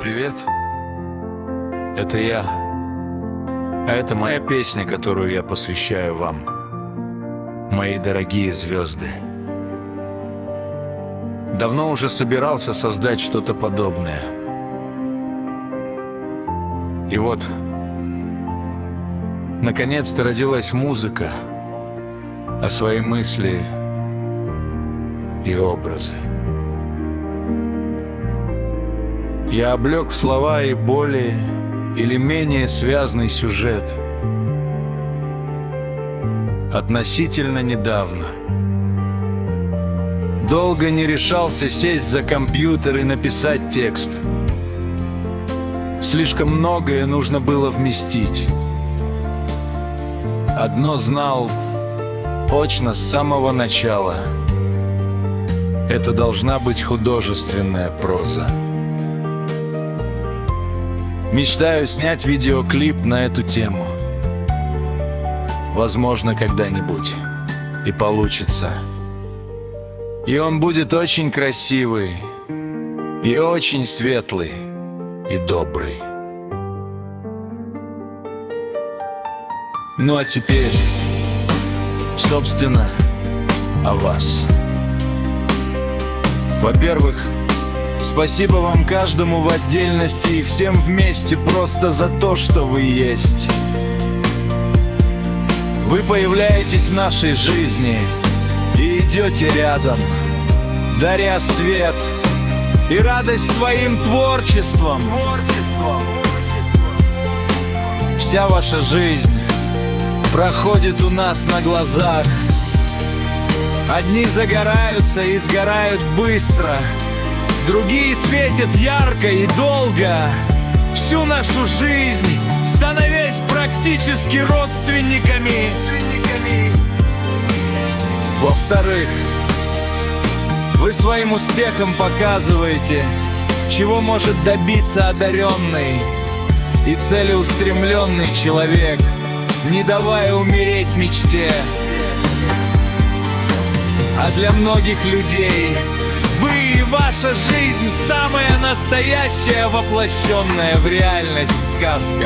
привет. Это я. А это моя песня, которую я посвящаю вам, мои дорогие звезды. Давно уже собирался создать что-то подобное. И вот, наконец-то родилась музыка, а свои мысли и образы я облег в слова и более или менее связный сюжет. Относительно недавно долго не решался сесть за компьютер и написать текст. Слишком многое нужно было вместить. Одно знал точно с самого начала: это должна быть художественная проза. Мечтаю снять видеоклип на эту тему. Возможно, когда-нибудь и получится. И он будет очень красивый, и очень светлый, и добрый. Ну а теперь, собственно, о вас. Во-первых, спасибо вам каждому в отдельности и всем вместе просто за то, что вы есть. Вы появляетесь в нашей жизни и идете рядом, даря свет и радость своим творчеством. Вся ваша жизнь проходит у нас на глазах. Одни загораются и сгорают быстро, другие светят ярко и долго, всю нашу жизнь становясь практически родственниками. Во-вторых, вы своим успехом показываете, чего может добиться одаренный и целеустремленный человек, не давая умереть мечте. А для многих людей вы и ваша жизнь — самая настоящая, воплощенная в реальность сказка.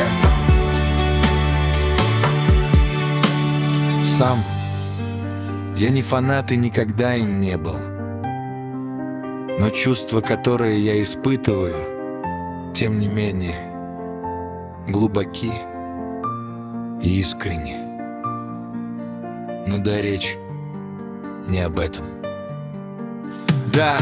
Сам я не фанат и никогда им не был, но чувства, которые я испытываю, тем не менее, глубоки и искренни. Но да, речь не об этом. Да,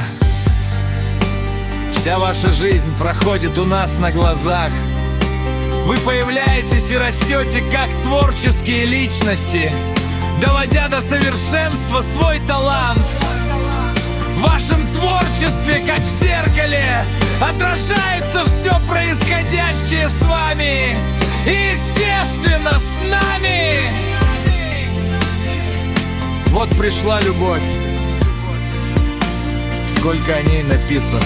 вся ваша жизнь проходит у нас на глазах. Вы появляетесь и растете как творческие личности, доводя до совершенства свой талант. В вашем творчестве, как в зеркале, отражается все происходящее с вами и, естественно, с нами. Вот пришла любовь. Сколько о ней написано,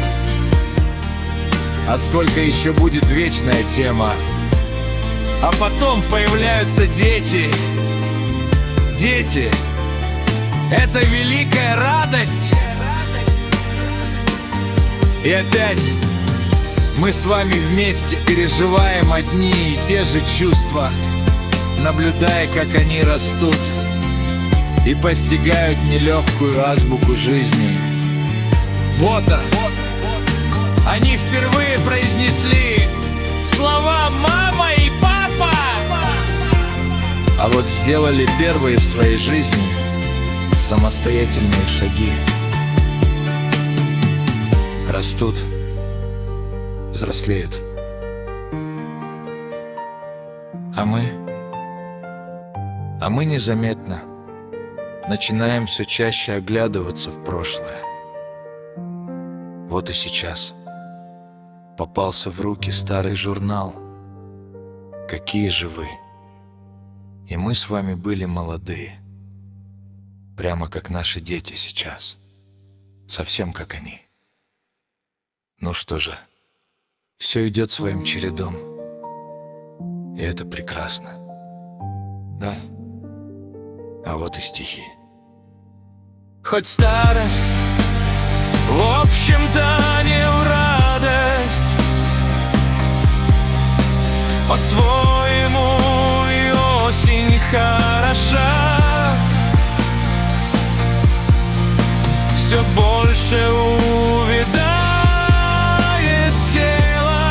а сколько еще будет вечная тема. А потом появляются дети. Дети — это великая радость. И опять мы с вами вместе переживаем одни и те же чувства, наблюдая, как они растут и постигают нелегкую азбуку жизни. Вот он. Они впервые произнесли слова «мама» и «папа», а вот сделали первые в своей жизни самостоятельные шаги. Растут, взрослеют. А мы незаметно начинаем все чаще оглядываться в прошлое. Вот и сейчас попался в руки старый журнал «Какие же вы?» И мы с вами были молодые, прямо как наши дети сейчас, совсем как они. Ну что же, все идет своим чередом, и это прекрасно, да? А вот и стихи. Хоть старость, в общем-то, не в радость, По-своему и осень хороша. Все больше увядает тело,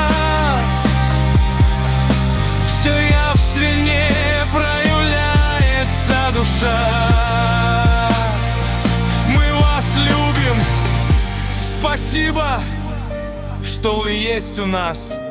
все явственнее проявляется душа. Мы вас любим, спасибо, что вы есть у нас.